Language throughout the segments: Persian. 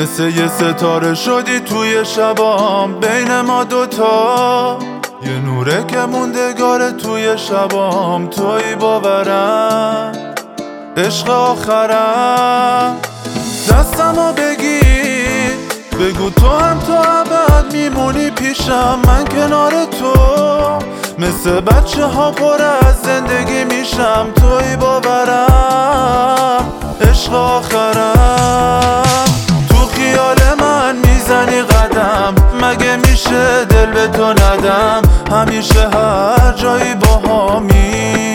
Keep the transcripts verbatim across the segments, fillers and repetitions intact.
مثل یه ستاره شدی توی شبام بین ما دوتا، یه نوره که موندگاره توی شبام، توی باورم عشق آخرم. دستمو بگیر بگو تو هم تا ابد میمونی پیشم، من کنار تو مثل بچه ها پر از زندگی میشم، توی باورم عشق آخرم. تو خیال من میزنی قدم، مگه میشه دل به تو ندم، همیشه هر جایی باهامی،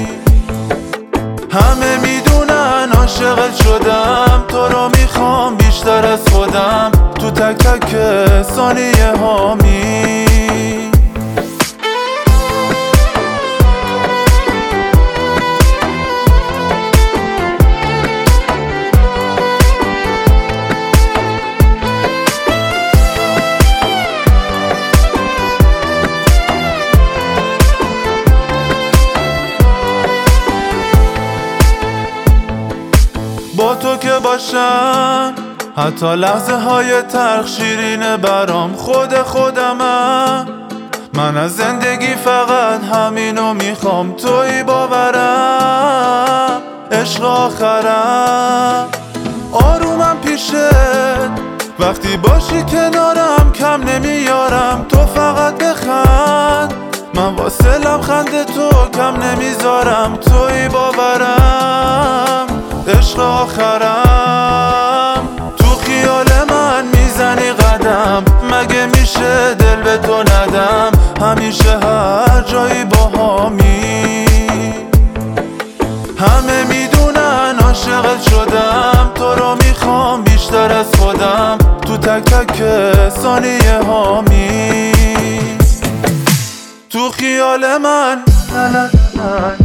همه میدونن عاشقت شدم، تو رو میخوام بیشتر از خودم، تو تک تک ثانیه هامی. با تو که باشم حتی لحظه های تلخ شیرینه برام، خود خودمم، من از زندگی فقط همینو میخوام، توی باورم عشق آخرم. آرومم پیشت وقتی باشی کنارم، کم نمیارم تو فقط بخند، من واسه لبخند تو کم نمیذارم، توی باورم عشق آخرم. تو خیال من میزنی قدم، مگه میشه دل به تو ندم، همیشه هر جایی باهامی، همه میدونن عاشقت شدم، تو رو میخوام بیشتر از خودم، تو تک تک ثانیه هامی. تو خیال من